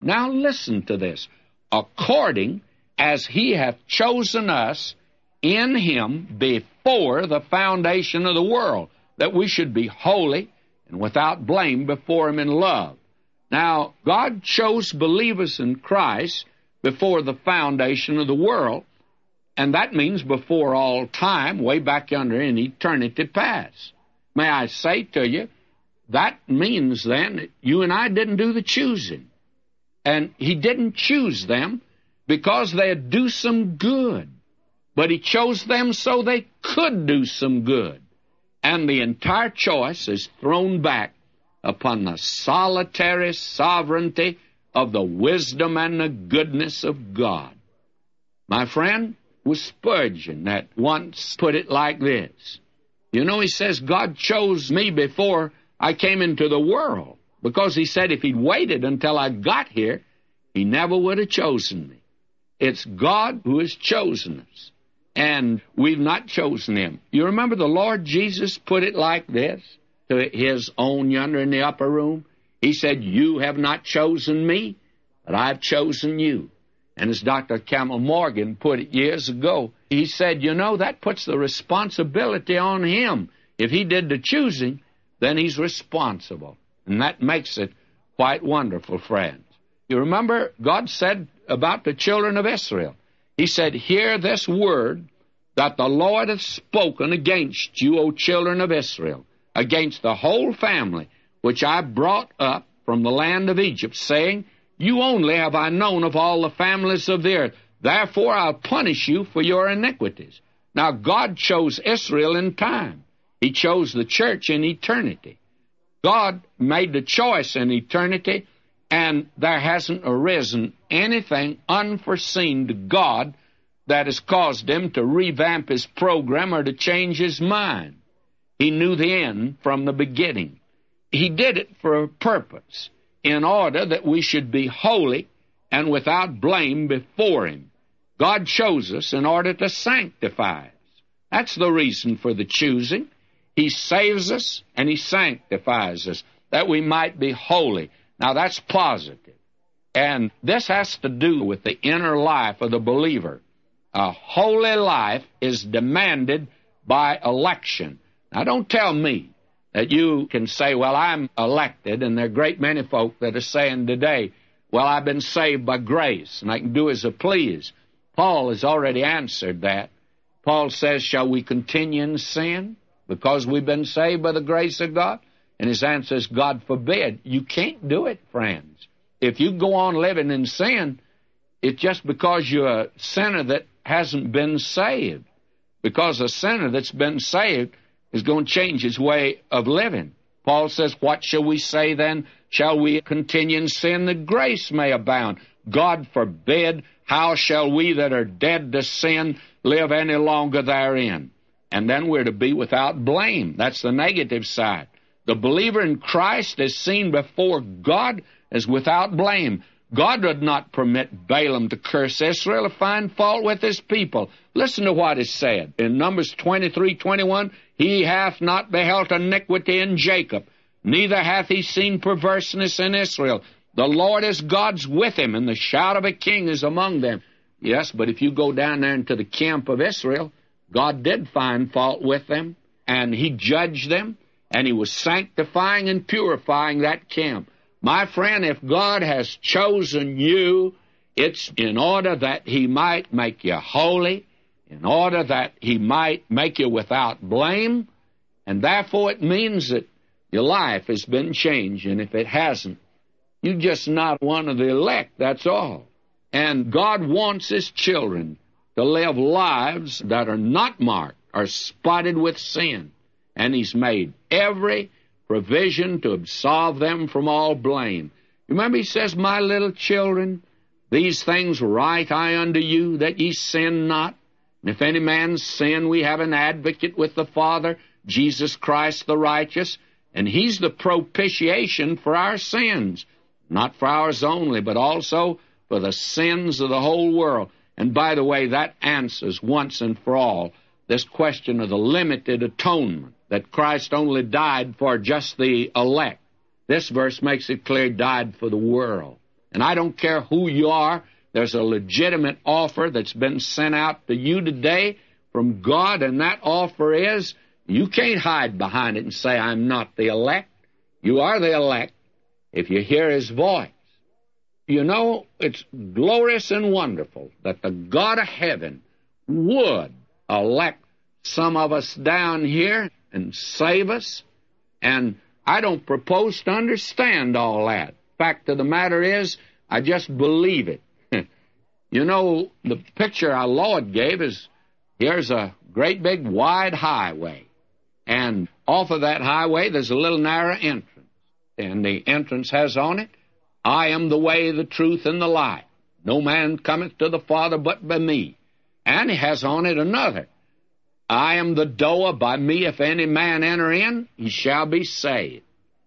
Now listen to this. According as he hath chosen us in him before the foundation of the world, that we should be holy and without blame before him in love. Now, God chose believers in Christ before the foundation of the world, and that means before all time, way back yonder in eternity past. May I say to you, that means then that you and I didn't do the choosing. And he didn't choose them because they'd do some good, but he chose them so they could do some good. And the entire choice is thrown back upon the solitary sovereignty of the wisdom and the goodness of God. My friend, was Spurgeon that once put it like this. You know, he says, God chose me before I came into the world, because he said if he'd waited until I got here, he never would have chosen me. It's God who has chosen us, and we've not chosen him. You remember the Lord Jesus put it like this to his own yonder in the upper room? He said, you have not chosen me, but I've chosen you. And as Dr. Campbell Morgan put it years ago, he said, you know, that puts the responsibility on him. If he did the choosing, then he's responsible. And that makes it quite wonderful, friends. You remember God said about the children of Israel, he said, hear this word that the Lord hath spoken against you, O children of Israel, against the whole family which I brought up from the land of Egypt, saying, you only have I known of all the families of the earth. Therefore I'll punish you for your iniquities. Now God chose Israel in time. He chose the church in eternity. God made the choice in eternity, and there hasn't arisen anything unforeseen to God that has caused him to revamp his program or to change his mind. He knew the end from the beginning. He did it for a purpose, in order that we should be holy and without blame before him. God chose us in order to sanctify us. That's the reason for the choosing. He saves us and he sanctifies us, that we might be holy. Now that's positive. And this has to do with the inner life of the believer. A holy life is demanded by election. Now don't tell me that you can say, well, I'm elected, and there are a great many folk that are saying today, well, I've been saved by grace, and I can do as I please. Paul has already answered that. Paul says, shall we continue in sin because we've been saved by the grace of God? And his answer is, God forbid. You can't do it, friends. If you go on living in sin, it's just because you're a sinner that hasn't been saved. Because a sinner that's been saved is going to change his way of living. Paul says, what shall we say then? Shall we continue in sin that grace may abound? God forbid. How shall we that are dead to sin live any longer therein? And then we're to be without blame. That's the negative side. The believer in Christ is seen before God as without blame. God would not permit Balaam to curse Israel or find fault with his people. Listen to what is said in Numbers 23:21. He hath not beheld iniquity in Jacob, neither hath he seen perverseness in Israel. The Lord is God's with him, and the shout of a king is among them. Yes, but if you go down there into the camp of Israel, God did find fault with them, and he judged them, and he was sanctifying and purifying that camp. My friend, if God has chosen you, it's in order that he might make you holy, in order that he might make you without blame, and therefore it means that your life has been changed, and if it hasn't, you're just not one of the elect, that's all. And God wants his children to live lives that are not marked or spotted with sin, and he's made every provision to absolve them from all blame. Remember, he says, my little children, these things write I unto you, that ye sin not. And if any man sin, we have an advocate with the Father, Jesus Christ the righteous, and he's the propitiation for our sins, not for ours only, but also for the sins of the whole world. And by the way, that answers once and for all this question of the limited atonement, that Christ only died for just the elect. This verse makes it clear he died for the world. And I don't care who you are, there's a legitimate offer that's been sent out to you today from God, and that offer is, you can't hide behind it and say, I'm not the elect. You are the elect if you hear His voice. You know, it's glorious and wonderful that the God of heaven would elect some of us down here and save us, and I don't propose to understand all that. Fact of the matter is, I just believe it. You know, the picture our Lord gave is, here's a great big wide highway, and off of that highway there's a little narrow entrance, and the entrance has on it, I am the way, the truth, and the life. No man cometh to the Father but by me. And it has on it another, I am the door, by me if any man enter in, he shall be saved.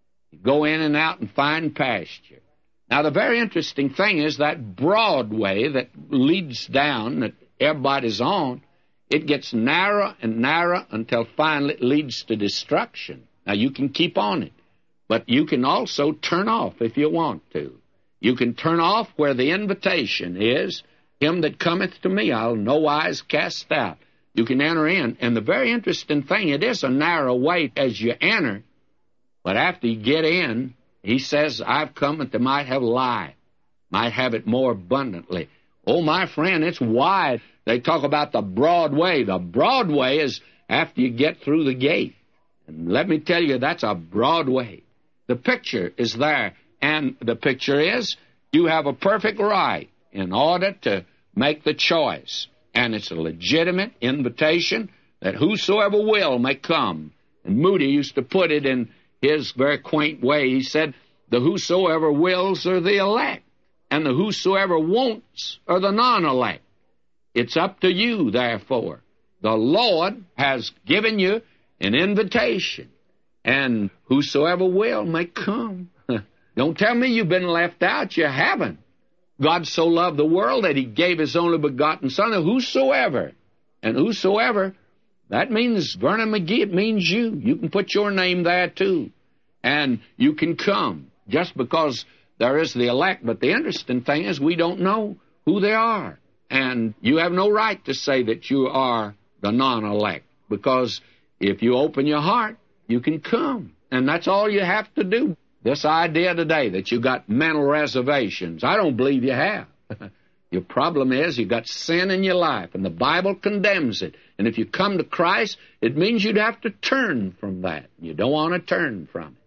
Go in and out and find pasture. Now, the very interesting thing is that broad way that leads down, that everybody's on, it gets narrower and narrower until finally it leads to destruction. Now, you can keep on it, but you can also turn off if you want to. You can turn off where the invitation is, him that cometh to me, I'll no wise cast out. You can enter in, and the very interesting thing, it is a narrow way as you enter, but after you get in, He says, I've come that they might have life, might have it more abundantly. Oh, my friend, it's wide. They talk about the broad way. The broad way is after you get through the gate. And let me tell you, that's a broad way. The picture is there, and the picture is you have a perfect right in order to make the choice. And it's a legitimate invitation that whosoever will may come. And Moody used to put it in his very quaint way. He said, the whosoever wills are the elect, and the whosoever wants are the non-elect. It's up to you, therefore. The Lord has given you an invitation, and whosoever will may come. Don't tell me you've been left out. You haven't. God so loved the world that He gave His only begotten Son, and whosoever. And whosoever, that means Vernon McGee, it means you. You can put your name there too. And you can come just because there is the elect. But the interesting thing is we don't know who they are. And you have no right to say that you are the non-elect, because if you open your heart, you can come. And that's all you have to do. This idea today that you got mental reservations, I don't believe you have. Your problem is you got sin in your life, and the Bible condemns it. And if you come to Christ, it means you'd have to turn from that. You don't want to turn from it.